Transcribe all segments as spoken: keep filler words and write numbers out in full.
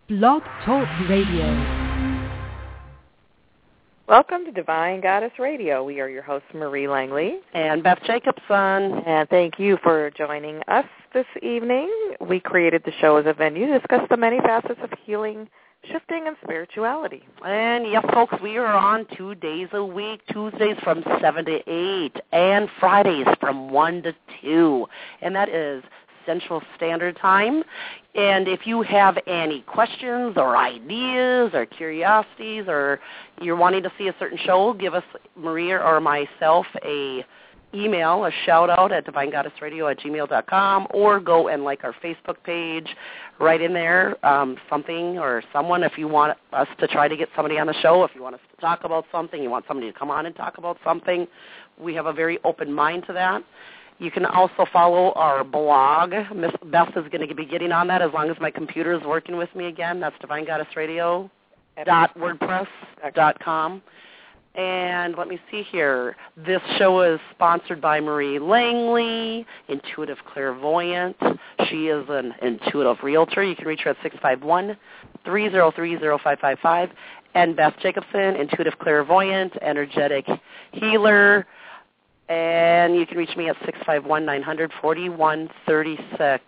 Blog Talk Radio. Welcome to Divine Goddess Radio. We are your hosts, Marie Langley and Beth Jacobson. And thank you for joining us this evening. We created the show as a venue to discuss the many facets of healing, shifting, and spirituality. And yes, folks, we are on two days a week, Tuesdays from seven to eight, and Fridays from one to two. And that is Central Standard Time. And if you have any questions or ideas or curiosities or you're wanting to see a certain show, give us, Maria or myself, a email, a shout-out at divine goddess radio at gmail dot com, or go and like our Facebook page, right in there, um, something or someone, if you want us to try to get somebody on the show, if you want us to talk about something, you want somebody to come on and talk about something, we have a very open mind to that. You can also follow our blog. Miss Beth is going to be getting on that as long as my computer is working with me again. That's divine goddess radio dot wordpress dot com. And let me see here. This show is sponsored by Marie Langley, Intuitive Clairvoyant. She is an intuitive realtor. You can reach her at six five one, three zero three, zero five five five. And Beth Jacobson, Intuitive Clairvoyant, Energetic Healer. And you can reach me at six five one, nine hundred, forty-one thirty-six.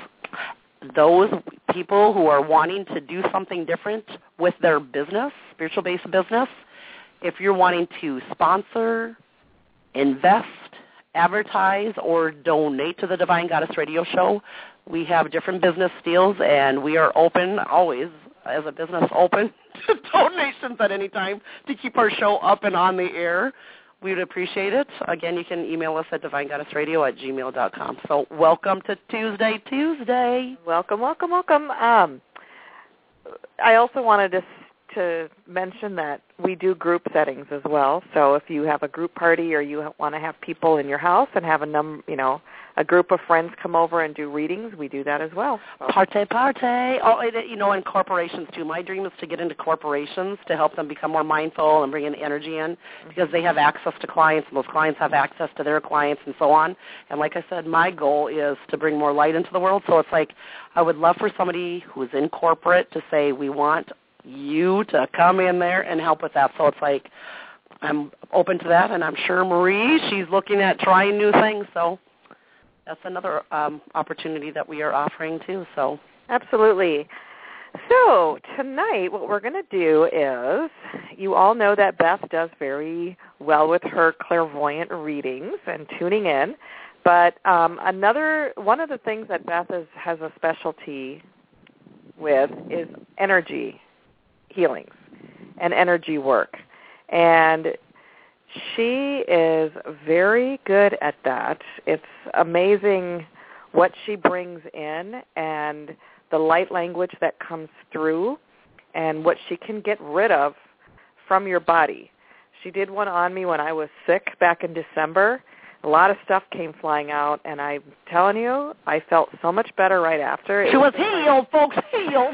Those people who are wanting to do something different with their business, spiritual-based business, if you're wanting to sponsor, invest, advertise, or donate to the Divine Goddess Radio Show, we have different business deals, and we are open always, as a business, open to donations at any time to keep our show up and on the air. We would appreciate it. Again, you can email us at divine goddess radio at gmail dot com. So welcome to Tuesday, Tuesday. Welcome, welcome, welcome. Um, I also wanted to to mention that we do group settings as well. So if you have a group party or you want to have people in your house and have a num, you know, a group of friends come over and do readings, we do that as well. So. Parte, parte. Oh, you know, in corporations too. My dream is to get into corporations to help them become more mindful and bring in energy in because they have access to clients and those clients have access to their clients and so on. And like I said, my goal is to bring more light into the world. So it's like I would love for somebody who's in corporate to say, we want you to come in there and help with that. So it's like I'm open to that, and I'm sure Marie, she's looking at trying new things. So that's another um, opportunity that we are offering too. So absolutely. So tonight what we're going to do is, you all know that Beth does very well with her clairvoyant readings and tuning in, but um, another one of the things that Beth is, has a specialty with is energy healings and energy work. And she is very good at that. It's amazing what she brings in and the light language that comes through and what she can get rid of from your body. She did one on me when I was sick back in December. A lot of stuff came flying out, and I'm telling you, I felt so much better right after. She was healed, folks, healed.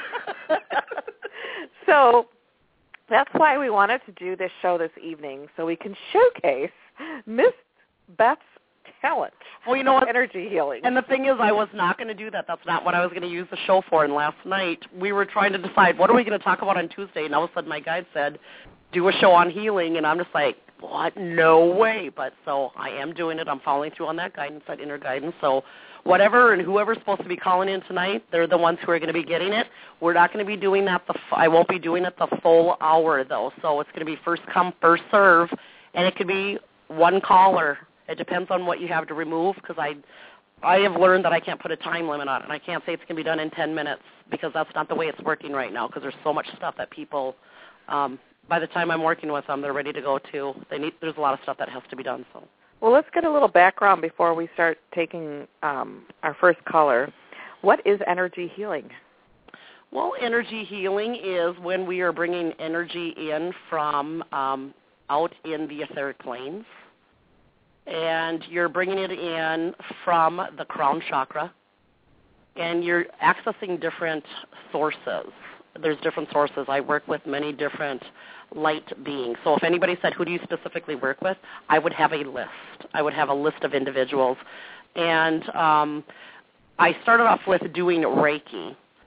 So that's why we wanted to do this show this evening, so we can showcase Miss Beth's talent. Well, you know what? Energy healing. And the thing is, I was not going to do that. That's not what I was going to use the show for. And last night, we were trying to decide, what are we going to talk about on Tuesday? And all of a sudden, my guide said, do a show on healing. And I'm just like, what? No way. But so I am doing it. I'm following through on that guidance, that inner guidance. So whatever and whoever's supposed to be calling in tonight, they're the ones who are going to be getting it. We're not going to be doing that. The f- I won't be doing it the full hour, though. So it's going to be first come, first serve. And it could be one caller. It depends on what you have to remove, because I I have learned that I can't put a time limit on it, and I can't say it's going to be done in ten minutes, because that's not the way it's working right now, because there's so much stuff that people, um, by the time I'm working with them, they're ready to go to. They need, there's a lot of stuff that has to be done. So, well, let's get a little background before we start taking um, our first caller. What is energy healing? Well, energy healing is when we are bringing energy in from um, out in the etheric planes. And you're bringing it in from the crown chakra, and you're accessing different sources. There's different sources. I work with many different light beings. So if anybody said, who do you specifically work with, I would have a list. I would have a list of individuals. And um, I started off with doing Reiki.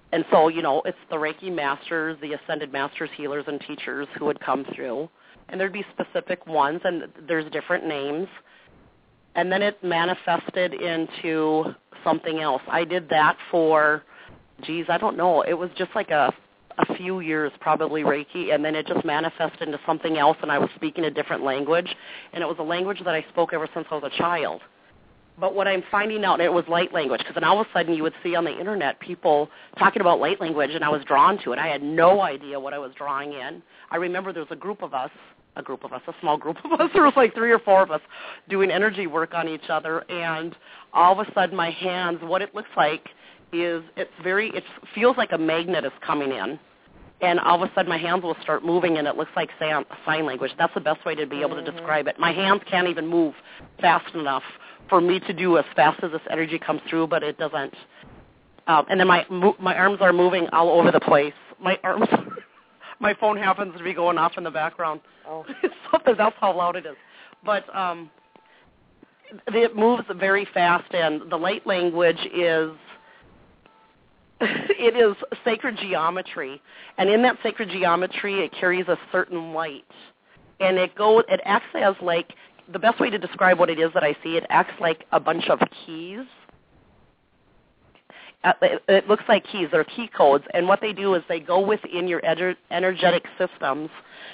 and so, you know, it's the Reiki masters, the ascended masters, healers, and teachers who would come through. And there'd be specific ones, and there's different names. And then it manifested into something else. I did that for, geez, I don't know. It was just like a, a few years, probably Reiki, and then it just manifested into something else, and I was speaking a different language. And it was a language that I spoke ever since I was a child. But what I'm finding out, it was light language, because then all of a sudden you would see on the Internet people talking about light language, and I was drawn to it. I had no idea what I was drawing in. I remember there was a group of us, a group of us, a small group of us, there was like three or four of us doing energy work on each other, and all of a sudden my hands, what it looks like is it's very, it feels like a magnet is coming in. And all of a sudden my hands will start moving, and it looks like sign language. That's the best way to be able to describe it. My hands can't even move fast enough for me to do as fast as this energy comes through, but it doesn't. Um, and then my my arms are moving all over the place. My arms, my phone happens to be going off in the background. Oh, Something, that's how loud it is. But um, it moves very fast, and the light language is. It is sacred geometry, and in that sacred geometry, it carries a certain light, and it goes. It acts as like the best way to describe what it is that I see. It acts like a bunch of keys. It, it looks like keys. They're key codes, and what they do is they go within your ener- energetic systems,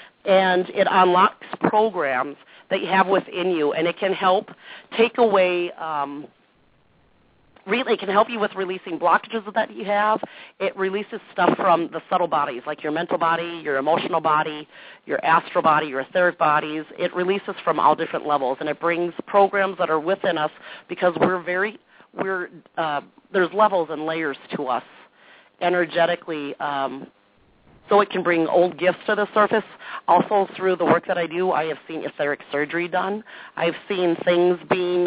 and it unlocks programs that you have within you, and it can help take away. Um, Really, it can help you with releasing blockages that you have. It releases stuff from the subtle bodies, like your mental body, your emotional body, your astral body, your etheric bodies. It releases from all different levels, and it brings programs that are within us because we're very, we're uh, there's levels and layers to us energetically. Um, so it can bring old gifts to the surface. Also, through the work that I do, I have seen etheric surgery done. I've seen things being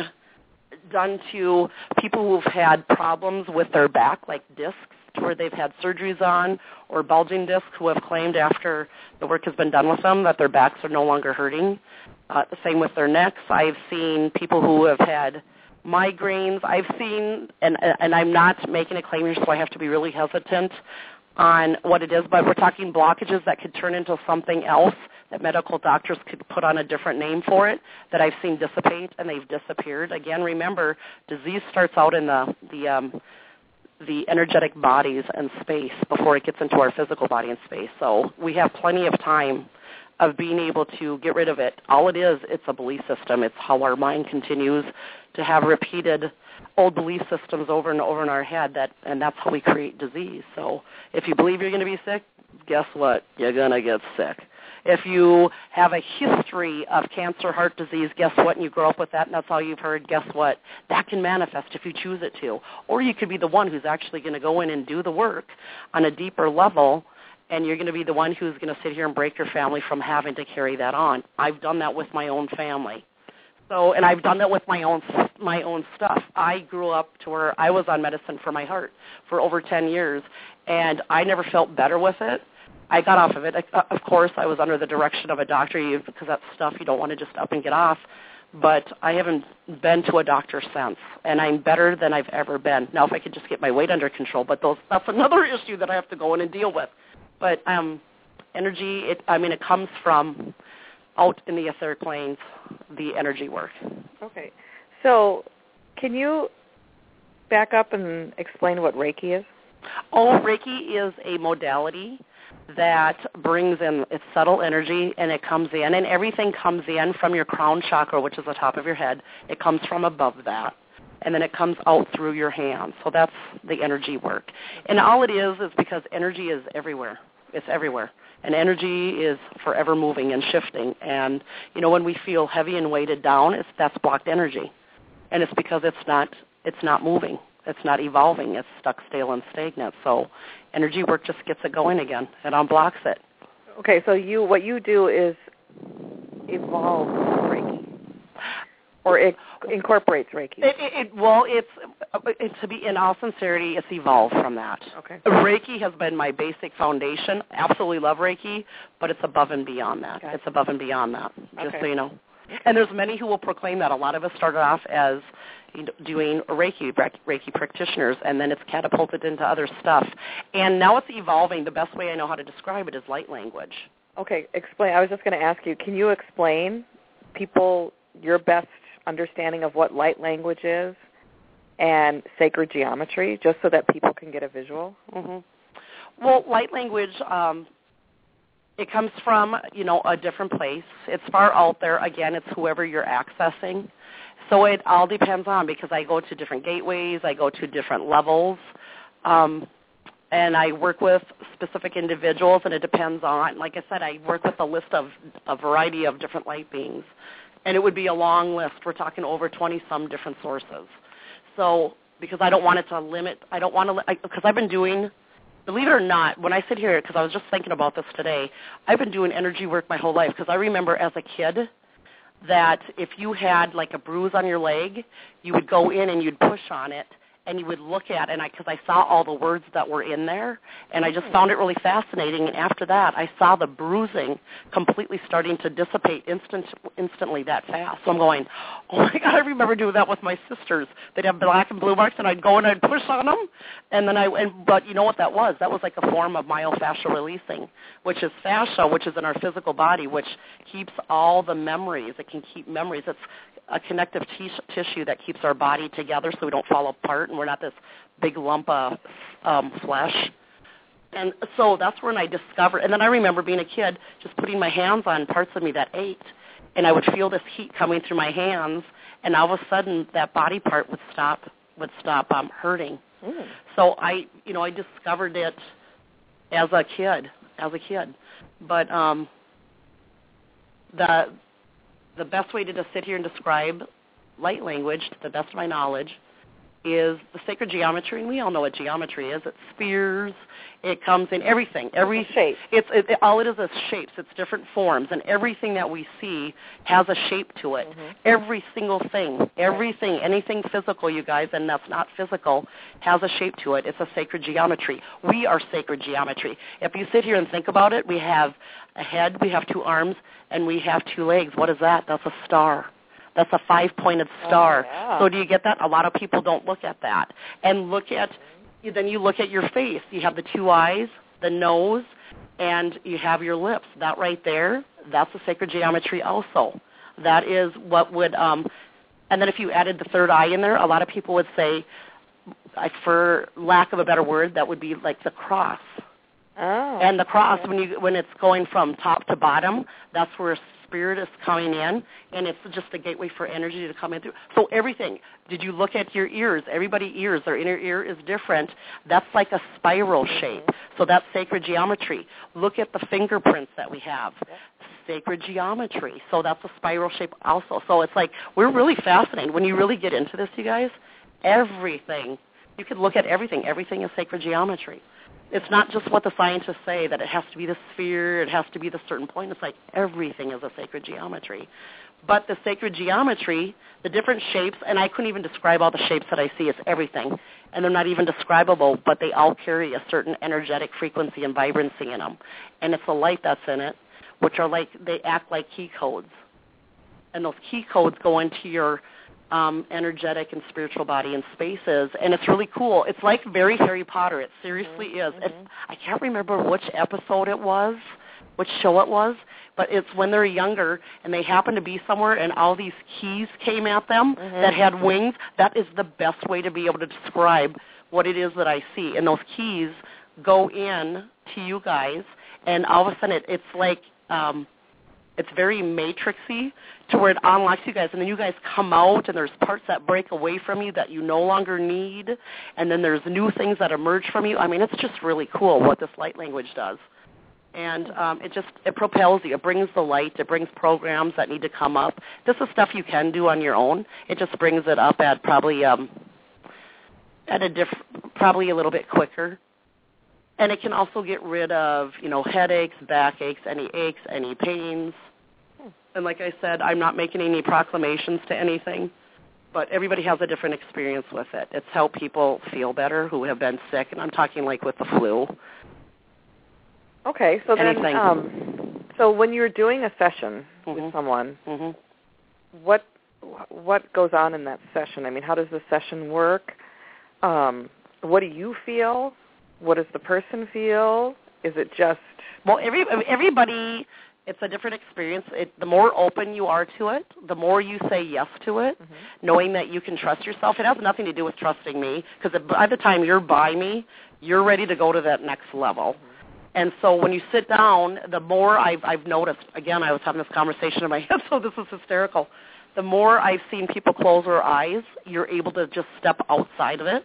done to people who've had problems with their back, like discs, where they've had surgeries on, or bulging discs, who have claimed after the work has been done with them that their backs are no longer hurting. Uh, the same with their necks. I've seen people who have had migraines. I've seen, and and I'm not making a claim here, so I have to be really hesitant on what it is, but we're talking blockages that could turn into something else that medical doctors could put on a different name for it that I've seen dissipate, and they've disappeared. Again, remember, disease starts out in the the um, the energetic bodies and space before it gets into our physical body and space. So we have plenty of time of being able to get rid of it. All it is, it's a belief system. It's how our mind continues to have repeated old belief systems over and over in our head, that, and that's how we create disease. So if you believe you're going to be sick, guess what? You're going to get sick. If you have a history of cancer, heart disease, guess what? And you grow up with that, and that's all you've heard, guess what? That can manifest if you choose it to. Or you could be the one who's actually going to go in and do the work on a deeper level, and you're going to be the one who's going to sit here and break your family from having to carry that on. I've done that with my own family. So, and I've done that with my own my own stuff. I grew up to where I was on medicine for my heart for over ten years, and I never felt better with it. I got off of it. Of course, I was under the direction of a doctor, because that's stuff you don't want to just up and get off. But I haven't been to a doctor since, and I'm better than I've ever been. Now, if I could just get my weight under control, but those, that's another issue that I have to go in and deal with. But um, energy, it, I mean, it comes from out in the etheric planes, the energy work. Okay. So can you back up and explain what Reiki is? Oh, Reiki is a modality that brings in its subtle energy, and it comes in, and everything comes in from your crown chakra, which is the top of your head. It comes from above that, and then it comes out through your hands. So that's the energy work. And all it is is because energy is everywhere. It's everywhere. And energy is forever moving and shifting. And, you know, when we feel heavy and weighted down, it's, that's blocked energy. And it's because it's not it's not moving. It's not evolving. It's stuck, stale, and stagnant. So energy work just gets it going again. It unblocks it. Okay, so you what you do is evolve Reiki, or it incorporates Reiki. It, it, it, well, it's it, to be in all sincerity, it's evolved from that. Okay. Reiki has been my basic foundation. Absolutely love Reiki, but it's above and beyond that. Okay. It's above and beyond that. Just okay. so you know. And there's many who will proclaim that. A lot of us started off as doing Reiki, Reiki practitioners, and then it's catapulted into other stuff. And now it's evolving. The best way I know how to describe it is light language. Okay, explain. I was just going to ask you, can you explain people your best understanding of what light language is and sacred geometry, just so that people can get a visual? Mm-hmm. Well, light language, um, it comes from, you know, a different place. It's far out there. Again, it's whoever you're accessing. So it all depends on, because I go to different gateways, I go to different levels, um, and I work with specific individuals, and it depends on, like I said, I work with a list of a variety of different light beings, and it would be a long list. We're talking over twenty-some different sources. So because I don't want it to limit, I don't want to, because I've been doing, believe it or not, when I sit here, because I was just thinking about this today, I've been doing energy work my whole life, because I remember as a kid that if you had like a bruise on your leg, you would go in and you'd push on it, and you would look at it, and I, because I saw all the words that were in there, and I just found it really fascinating. And after that, I saw the bruising completely starting to dissipate instant, instantly that fast. So I'm going, oh, my God, I remember doing that with my sisters. They'd have black and blue marks, and I'd go and I'd push on them. And then I, and, but you know what that was? That was like a form of myofascial releasing, which is fascia, which is in our physical body, which keeps all the memories. It can keep memories. It's a connective t- tissue that keeps our body together so we don't fall apart and we're not this big lump of um, flesh. And so that's when I discovered, and then I remember being a kid just putting my hands on parts of me that ached, and I would feel this heat coming through my hands, and all of a sudden that body part would stop would stop um, hurting. Mm. So I, you know, I discovered it as a kid, as a kid. But um, the the best way to just sit here and describe light language, to the best of my knowledge, is the sacred geometry, and we all know what geometry is. It's spheres. It comes in everything. Every shape. It's it, it, all it is is shapes. It's different forms, and everything that we see has a shape to it. Mm-hmm. Every single thing, everything, anything physical, you guys, and that's not physical, has a shape to it. It's a sacred geometry. We are sacred geometry. If you sit here and think about it, we have a head, we have two arms, and we have two legs. What is that? That's a star. That's a five-pointed star. Oh, yeah. So do you get that? A lot of people don't look at that. And look at, then you look at your face. You have the two eyes, the nose, and you have your lips. That right there, that's a sacred geometry also. That is what would, um, and then if you added the third eye in there, a lot of people would say, for lack of a better word, that would be like the cross. Oh. And the cross, when you when it's going from top to bottom, that's where spirit is coming in, and it's just a gateway for energy to come in through. So everything. Did you look at your ears? Everybody's ears, their inner ear is different. That's like a spiral shape. So that's sacred geometry. Look at the fingerprints that we have. Sacred geometry. So that's a spiral shape also. So it's like, we're really fascinated. When you really get into this, you guys, everything, you can look at everything. Everything is sacred geometry. It's not just what the scientists say, that it has to be the sphere, it has to be the certain point. It's like everything is a sacred geometry. But the sacred geometry, the different shapes, and I couldn't even describe all the shapes that I see. It's everything. And they're not even describable, but they all carry a certain energetic frequency and vibrancy in them. And it's the light that's in it, which are like, they act like key codes. And those key codes go into your Um, energetic and spiritual body and spaces, and it's really cool. It's like very Harry Potter. It seriously mm-hmm. is. It's, I can't remember which episode it was, which show it was, but it's when they're younger and they happen to be somewhere and all these keys came at them mm-hmm. that had wings. That is the best way to be able to describe what it is that I see. And those keys go in to you guys, and all of a sudden it, it's like um, it's very matrixy to where it unlocks you guys, and then you guys come out, and there's parts that break away from you that you no longer need, and then there's new things that emerge from you. I mean, it's just really cool what this light language does. And um, it just, it propels you. It brings the light. It brings programs that need to come up. This is stuff you can do on your own. It just brings it up at probably um, at a diff- probably a little bit quicker. And it can also get rid of, you know, headaches, backaches, any aches, any pains. And like I said, I'm not making any proclamations to anything, but everybody has a different experience with it. It's how people feel better who have been sick, and I'm talking like with the flu. Okay, so anything. then, um, so when you're doing a session mm-hmm. with someone, mm-hmm. what what goes on in that session? I mean, how does the session work? Um, what do you feel? What does the person feel? Is it just... Well, every everybody, it's a different experience. It, the more open you are to it, the more you say yes to it, mm-hmm. knowing that you can trust yourself. It has nothing to do with trusting me, because by the time you're by me, you're ready to go to that next level. Mm-hmm. And so when you sit down, the more I've, I've noticed, again, I was having this conversation in my head, so this is hysterical. The more I've seen people close their eyes, you're able to just step outside of it.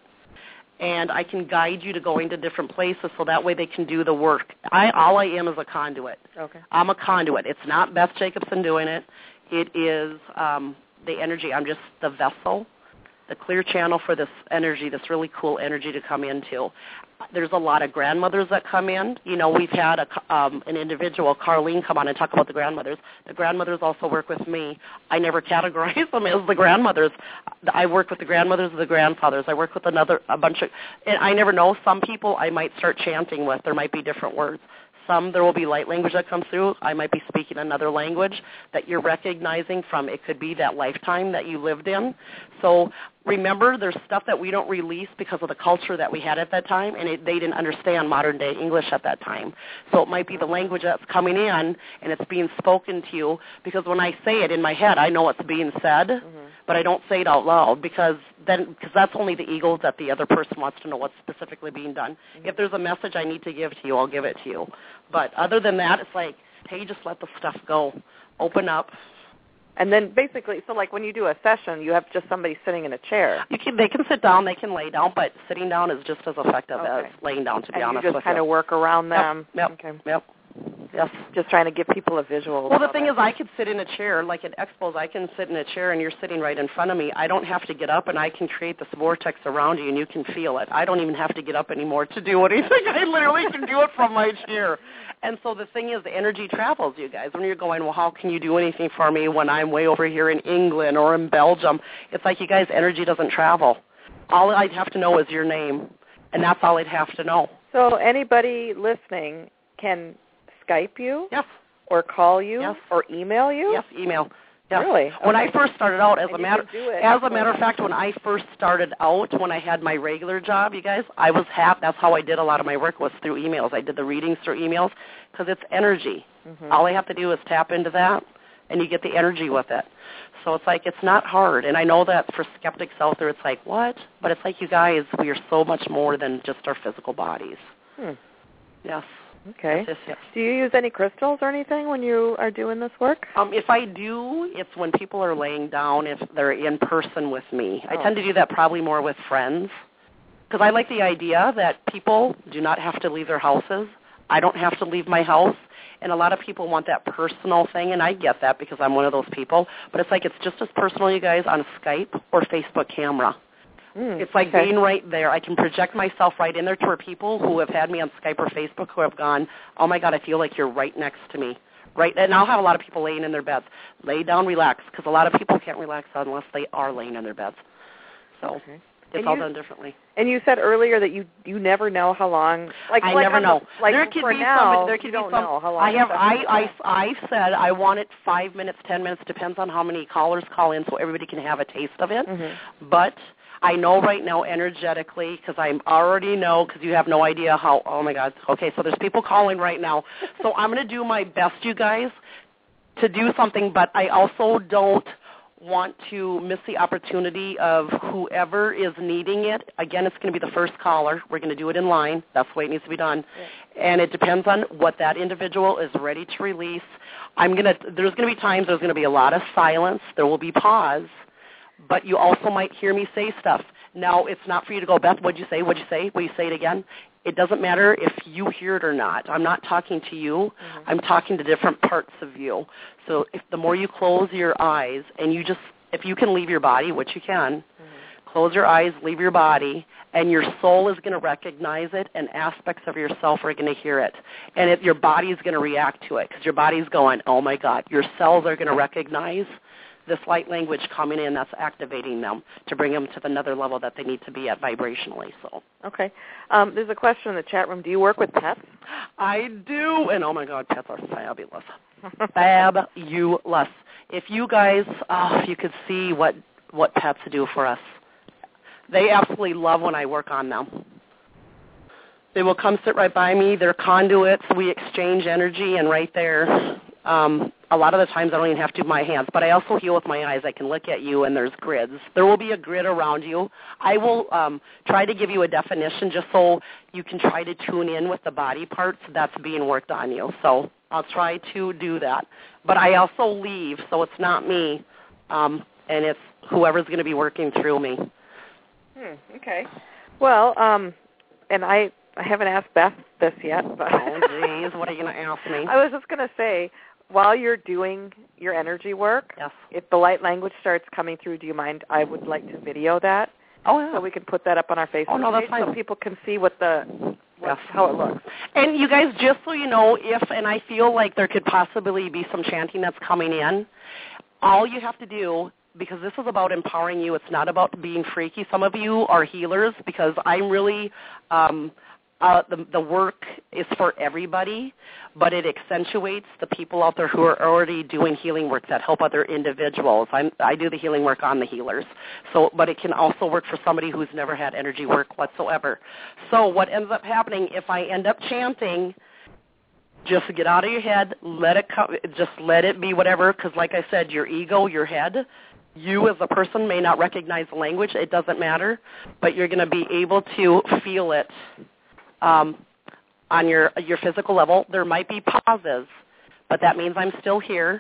And I can guide you to going to different places so that way they can do the work. I All I am is a conduit. Okay. I'm a conduit. It's not Beth Jacobson doing it. It is um, the energy. I'm just the vessel, the clear channel for this energy, this really cool energy to come into. There's a lot of grandmothers that come in. You know, we've had a, um, an individual, Carlene, come on and talk about the grandmothers. The grandmothers also work with me. I never categorize them as the grandmothers. I work with the grandmothers and the grandfathers. I work with another a bunch of, and I never know. Some people I might start chanting with. There might be different words. Some, there will be light language that comes through. I might be speaking another language that you're recognizing from. It could be that lifetime that you lived in. So remember, there's stuff that we don't release because of the culture that we had at that time, and it, they didn't understand modern-day English at that time. So it might be the language that's coming in, and it's being spoken to you, because when I say it in my head, I know it's being said, mm-hmm. but I don't say it out loud, because then because that's only the ego that the other person wants to know what's specifically being done. Mm-hmm. If there's a message I need to give to you, I'll give it to you. But other than that, it's like, hey, just let the stuff go. Open up. And then basically, so like when you do a session, you have just somebody sitting in a chair. You can, they can sit down, they can lay down, but sitting down is just as effective okay. as laying down, to be and honest with you. you just kind of work around them? Yep, yep, okay. yep. Yes. Just trying to give people a visual. Well, the thing is, I could sit in a chair, like at expos, I can sit in a chair and you're sitting right in front of me. I don't have to get up, and I can create this vortex around you, and you can feel it. I don't even have to get up anymore to do anything. I literally can do it from my chair. And so the thing is, the energy travels, you guys. When you're going, well, how can you do anything for me when I'm way over here in England or in Belgium? It's like, you guys, energy doesn't travel. All I'd have to know is your name, and that's all I'd have to know. So anybody listening can Skype you? Yes. Or call you? Yes. Or email you? Yes, email. Yes. Really? When okay. I first started out, as and a matter as a matter of fact, when I first started out, when I had my regular job, you guys, I was happy. That's how I did a lot of my work, was through emails. I did the readings through emails because it's energy. Mm-hmm. All I have to do is tap into that, and you get the energy with it. So it's like, it's not hard. And I know that for skeptics out there, it's like, what? But it's like, you guys, we are so much more than just our physical bodies. Hmm. Yes. Okay. Yes, yes. Do you use any crystals or anything when you are doing this work? Um, if I do, it's when people are laying down, if they're in person with me. Oh. I tend to do that probably more with friends, because I like the idea that people do not have to leave their houses. I don't have to leave my house. And a lot of people want that personal thing, and I get that because I'm one of those people. But it's like, it's just as personal, you guys, on Skype or Facebook camera. Mm, it's like okay. being right there. I can project myself right in there to where people who have had me on Skype or Facebook who have gone, oh, my God, I feel like you're right next to me. Right, and I'll have a lot of people laying in their beds. Lay down, relax, because a lot of people can't relax unless they are laying in their beds. So okay. it's and all you, done differently. And you said earlier that you you never know how long. Like I like never know. The, like there could for be now, somebody, there could you be don't some, know how long. I have. I, I I've said I want it five minutes, ten minutes, depends on how many callers call in, so everybody can have a taste of it. Mm-hmm. But I know right now energetically, because I already know, because you have no idea how, oh, my God. Okay, so there's people calling right now. So I'm going to do my best, you guys, to do something, but I also don't want to miss the opportunity of whoever is needing it. Again, it's going to be the first caller. We're going to do it in line. That's the way it needs to be done. Yeah. And it depends on what that individual is ready to release. I'm going to, there's going to be times there's going to be a lot of silence. There will be pause. But you also might hear me say stuff. Now, it's not for you to go, Beth, what'd you say? What'd you say? Will you say it again? It doesn't matter if you hear it or not. I'm not talking to you. Mm-hmm. I'm talking to different parts of you. So if the more you close your eyes and you just, if you can leave your body, which you can, mm-hmm. close your eyes, leave your body, and your soul is going to recognize it, and aspects of yourself are going to hear it. And it, your body is going to react to it because your body is going, oh, my God. Your cells are going to recognize this light language coming in that's activating them to bring them to the another level that they need to be at vibrationally. So okay. Um, there's a question in the chat room. Do you work with pets? I do, and oh my God, pets are fabulous. Fabulous. If you guys, oh, if you could see what, what pets do for us. They absolutely love when I work on them. They will come sit right by me. They're conduits. We exchange energy, and right there, um, a lot of the times I don't even have to do my hands, but I also heal with my eyes. I can look at you, and there's grids. There will be a grid around you. I will um, try to give you a definition just so you can try to tune in with the body parts that's being worked on you. So I'll try to do that. But I also leave, so it's not me, um, and it's whoever's going to be working through me. Hmm, okay. Well, um, and I, I haven't asked Beth this yet. But oh, geez, what are you going to ask me? I was just going to say, while you're doing your energy work, yes. if the light language starts coming through, do you mind? I would like to video that. Oh, yeah. So we can put that up on our Facebook oh, no, that's page fine. so people can see what the what, yes. how it looks. And you guys, just so you know, if, and I feel like there could possibly be some chanting that's coming in, all you have to do, because this is about empowering you, it's not about being freaky. Some of you are healers because I'm really, um, uh, the, the work is for everybody, but it accentuates the people out there who are already doing healing work that help other individuals. I'm, I do the healing work on the healers, so but it can also work for somebody who's never had energy work whatsoever. So what ends up happening, if I end up chanting, just get out of your head, let it come, just let it be whatever, because like I said, your ego, your head, you as a person may not recognize the language. It doesn't matter, but you're going to be able to feel it um, on your your physical level. There might be pauses, but that means I'm still here,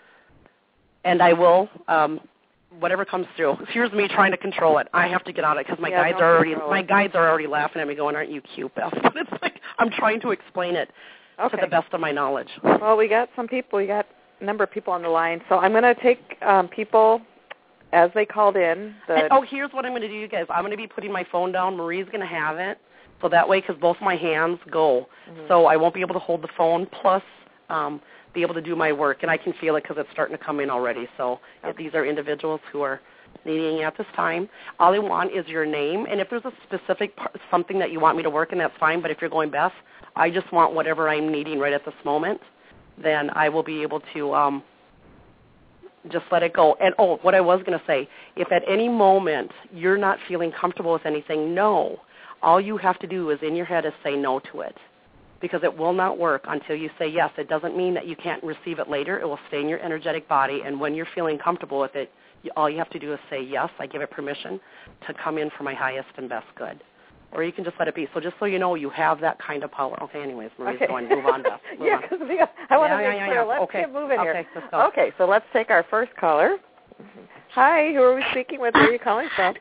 and I will, um, whatever comes through. Here's me trying to control it. I have to get out of it because my yeah, guides are already control my it. guides are already laughing at me, going, "Aren't you cute, Beth?" But it's like I'm trying to explain it okay. to the best of my knowledge. Well, we got some people. We got a number of people on the line, so I'm going to take um, people as they called in. The and, oh, here's what I'm going to do, you guys. I'm going to be putting my phone down. Marie's going to have it, so that way, because both my hands go, mm-hmm. so I won't be able to hold the phone, plus um, be able to do my work, and I can feel it because it's starting to come in already. So okay. if these are individuals who are needing it at this time. All I want is your name, and if there's a specific part, something that you want me to work in, that's fine, but if you're going, Beth, I just want whatever I'm needing right at this moment, then I will be able to um, just let it go. And, oh, what I was going to say, if at any moment you're not feeling comfortable with anything, no. All you have to do is in your head is say no to it, because it will not work until you say yes. It doesn't mean that you can't receive it later. It will stay in your energetic body, and when you're feeling comfortable with it, you, all you have to do is say yes, I give it permission to come in for my highest and best good. Or you can just let it be. So just so you know, you have that kind of power. Okay, anyways, Marie's okay. going. Move on, Beth. Move yeah, because I want yeah, to yeah, make yeah, sure. yeah. Let's okay. get moving okay, here. Let's go. Okay, so let's take our first caller. Hi, who are we speaking with? Where are you calling from?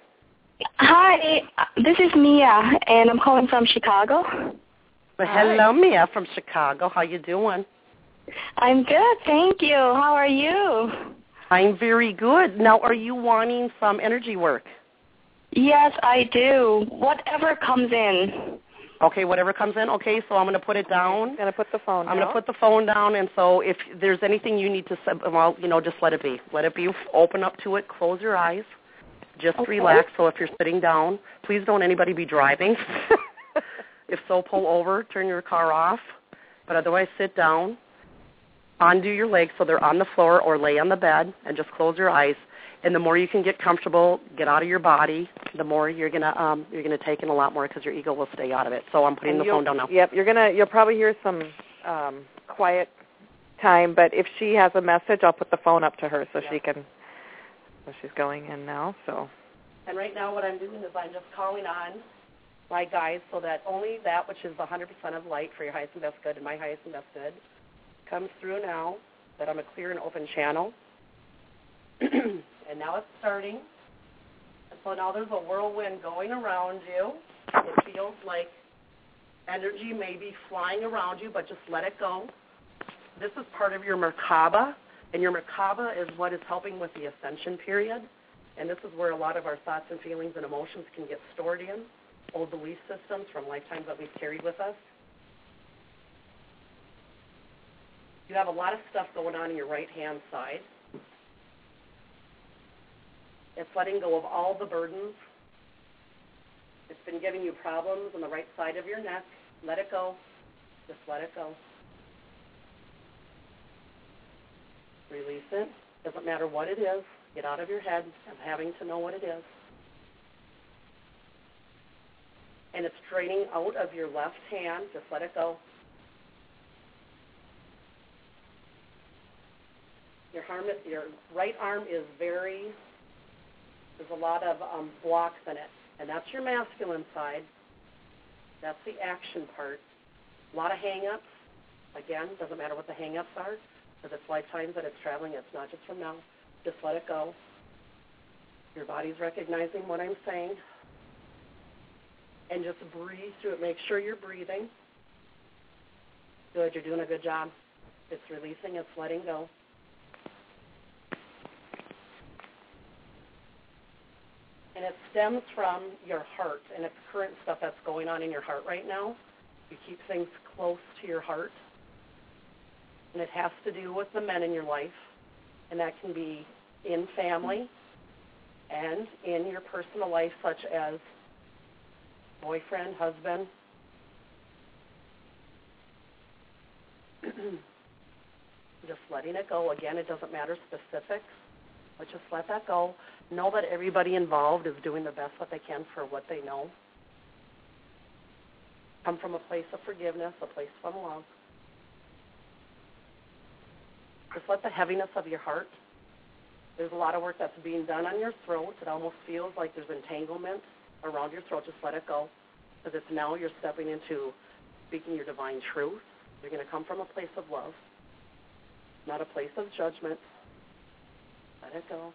Hi, this is Mia, and I'm calling from Chicago. Well, hello, Mia from Chicago. How you doing? I'm good, thank you. How are you? I'm very good. Now, are you wanting some energy work? Yes, I do. Whatever comes in. Okay, whatever comes in. Okay, so I'm going to put it down. I'm going to put the phone down. I'm going to put the phone down, and so if there's anything you need to, well, you know, just let it be. Let it be. Open up to it. Close your eyes. Just okay. relax. So if you're sitting down, please don't anybody be driving. If so, pull over, turn your car off. But otherwise, sit down. Undo your legs so they're on the floor, or lay on the bed, and just close your eyes. And the more you can get comfortable, get out of your body, the more you're gonna um, you're gonna take in a lot more, because your ego will stay out of it. So I'm putting and the phone down now. Yep, you're gonna you'll probably hear some um, quiet time, but if she has a message, I'll put the phone up to her so yep. she can. So she's going in now. So. And right now, what I'm doing is I'm just calling on my guides so that only that which is one hundred percent of light for your highest and best good and my highest and best good comes through now. That I'm a clear and open channel. And now it's starting. And so now there's a whirlwind going around you. It feels like energy may be flying around you, but just let it go. This is part of your Merkaba, and your Merkaba is what is helping with the ascension period. And this is where a lot of our thoughts and feelings and emotions can get stored in, old belief systems from lifetimes that we've carried with us. You have a lot of stuff going on in your right-hand side. It's letting go of all the burdens. It's been giving you problems on the right side of your neck. Let it go. Just let it go. Release it. Doesn't matter what it is. Get out of your head of having to know what it is. And it's draining out of your left hand. Just let it go. Your arm, your right arm is very, there's a lot of um, blocks in it. And that's your masculine side. That's the action part. A lot of hang-ups. Again, doesn't matter what the hang-ups are, because it's lifetimes that it's traveling. It's not just from now. Just let it go. Your body's recognizing what I'm saying. And just breathe through it. Make sure you're breathing. Good. You're doing a good job. It's releasing. It's letting go. And it stems from your heart and its current stuff that's going on in your heart right now. You keep things close to your heart. And it has to do with the men in your life. And that can be in family and in your personal life, such as boyfriend, husband. Just letting it go. Again, it doesn't matter specifics, but just let that go. Know that everybody involved is doing the best that they can for what they know. Come from a place of forgiveness, a place of love. Just let the heaviness of your heart. There's a lot of work that's being done on your throat. It almost feels like there's entanglement around your throat. Just let it go, because it's now you're stepping into speaking your divine truth. You're going to come from a place of love, not a place of judgment. Let it go.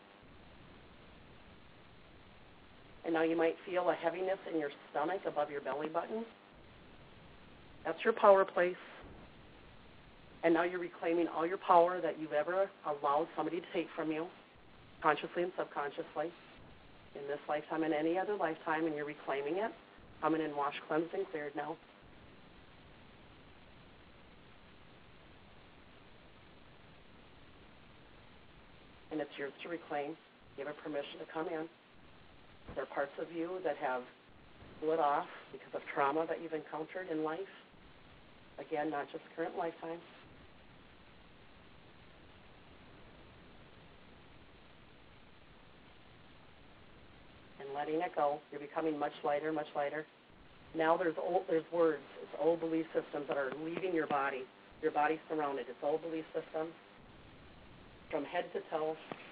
And now you might feel a heaviness in your stomach above your belly button. That's your power place. And now you're reclaiming all your power that you've ever allowed somebody to take from you, consciously and subconsciously, in this lifetime and any other lifetime, and you're reclaiming it, coming in washed, cleansed, and cleared now. And it's yours to reclaim. Give it permission to come in. There are parts of you that have split off because of trauma that you've encountered in life. Again, not just current lifetime. And letting it go. You're becoming much lighter, much lighter. Now there's old, there's words. It's old belief systems that are leaving your body. Your body's surrounded. It's old belief systems from head to toe.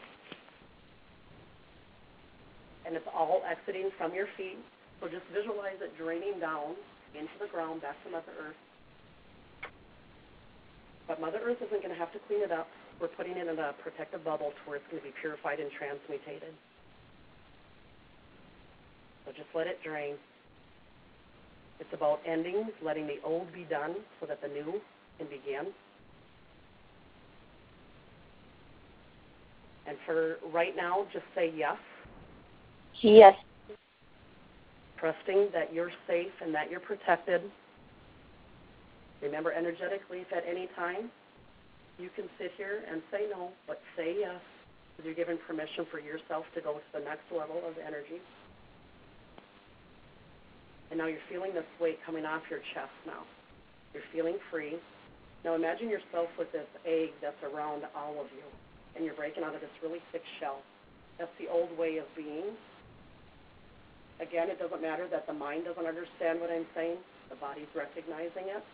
And it's all exiting from your feet. So just visualize it draining down into the ground, back to Mother Earth. But Mother Earth isn't going to have to clean it up. We're putting it in a protective bubble to where it's going to be purified and transmutated. So just let it drain. It's about endings, letting the old be done so that the new can begin. And for right now, just say yes. Yes. Trusting that you're safe and that you're protected. Remember, energetically, if at any time you can sit here and say no, but say yes, because you're given permission for yourself to go to the next level of energy. And now you're feeling this weight coming off your chest now. You're feeling free. Now imagine yourself with this egg that's around all of you, and you're breaking out of this really thick shell. That's the old way of being. Again, it doesn't matter that the mind doesn't understand what I'm saying. The body's recognizing it.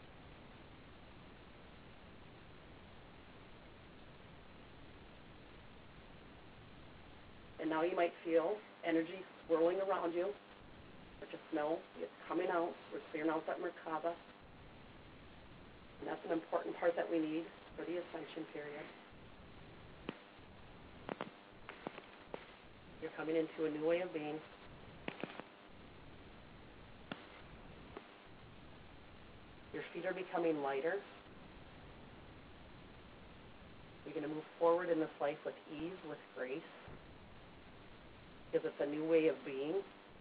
And now you might feel energy swirling around you. But just know it's coming out. We're clearing out that Merkaba. And that's an important part that we need for the ascension period. You're coming into a new way of being. Your feet are becoming lighter. You're going to move forward in this life with ease, with grace, because it's a new way of being,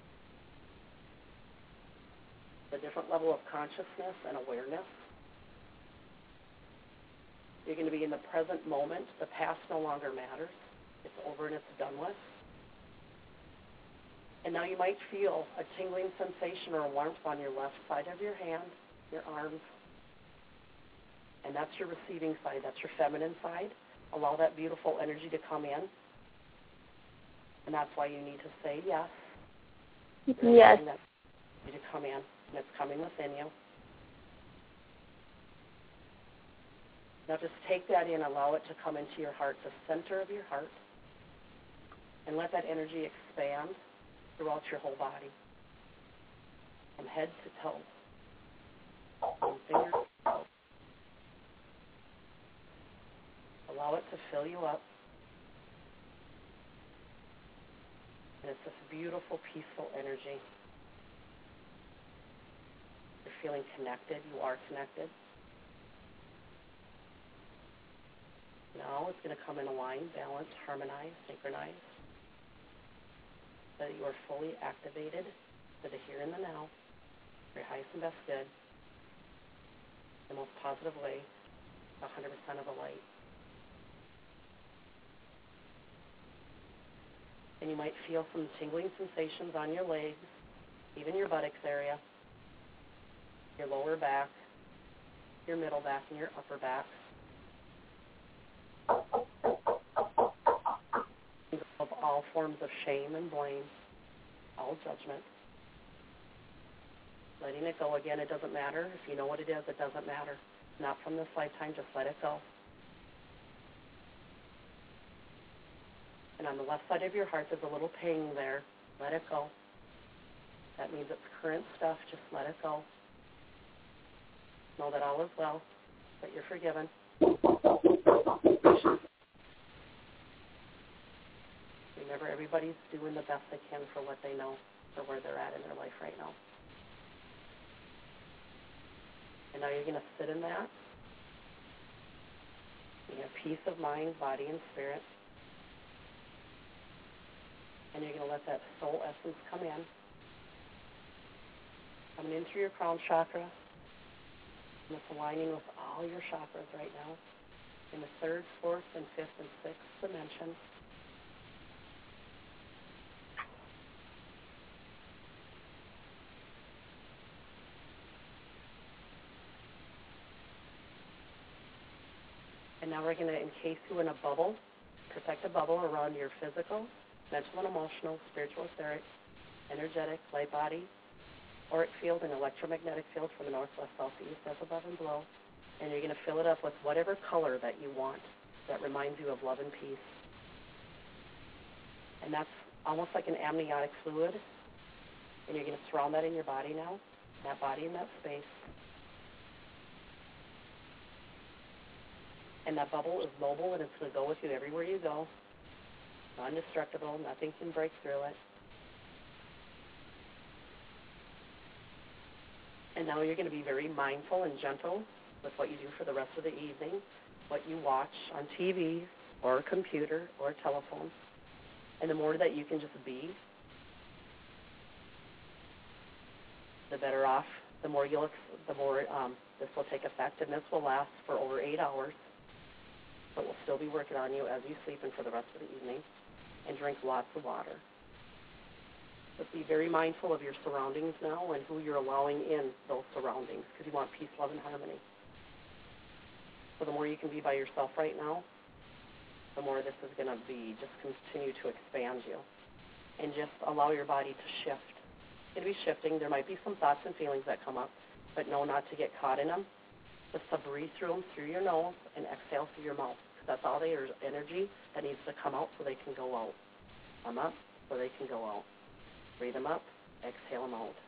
a different level of consciousness and awareness. You're going to be in the present moment. The past no longer matters. It's over and it's done with. And now you might feel a tingling sensation or warmth on your left side of your hand, your arms. And that's your receiving side. That's your feminine side. Allow that beautiful energy to come in. And that's why you need to say yes. You're Yes. that energy to come in, and it's coming within you. Now just take that in, allow it to come into your heart, the center of your heart, and let that energy expand throughout your whole body, from head to toe, from finger to toe. Allow it to fill you up. And it's this beautiful, peaceful energy. You're feeling connected. You are connected. Now it's going to come in line, balanced, harmonized, synchronized, so that you are fully activated for the here and the now, for your highest and best good, the most positive way, one hundred percent of the light. And you might feel some tingling sensations on your legs, even your buttocks area, your lower back, your middle back, and your upper back. Of all forms of shame and blame, all judgment. Letting it go again, it doesn't matter. If you know what it is, it doesn't matter. Not from this lifetime, just let it go. And on the left side of your heart, there's a little ping there. Let it go. That means it's current stuff. Just let it go. Know that all is well, that you're forgiven. Remember, everybody's doing the best they can for what they know, for where they're at in their life right now. And now you're going to sit in that. You have peace of mind, body, and spirit. And you're going to let that soul essence come in. Coming in through your crown chakra. And it's aligning with all your chakras right now. In the third, fourth, and fifth, and sixth dimension. And now we're going to encase you in a bubble, protect a bubble around your physical, mental and emotional, spiritual, etheric, energetic, light body, auric field, and electromagnetic field from the north, west, south, east, as above and below. And you're going to fill it up with whatever color that you want that reminds you of love and peace. And that's almost like an amniotic fluid. And you're going to surround that in your body now, that body in that space. And that bubble is mobile, and it's going to go with you everywhere you go. Non-destructible. Nothing can break through it. And now you're going to be very mindful and gentle with what you do for the rest of the evening, what you watch on T V or a computer or a telephone. And the more that you can just be, the better off, the more you'll, the more um, this will take effect. And this will last for over eight hours. But we'll still be working on you as you sleep and for the rest of the evening. And drink lots of water. But be very mindful of your surroundings now and who you're allowing in those surroundings, because you want peace, love, and harmony. So the more you can be by yourself right now, the more this is going to be, just continue to expand you. And just allow your body to shift. It's going to be shifting. There might be some thoughts and feelings that come up, but know not to get caught in them. Just to breathe through them through your nose and exhale through your mouth. That's all there's energy that needs to come out so they can go out. Come up so they can go out. Breathe them up, exhale them out.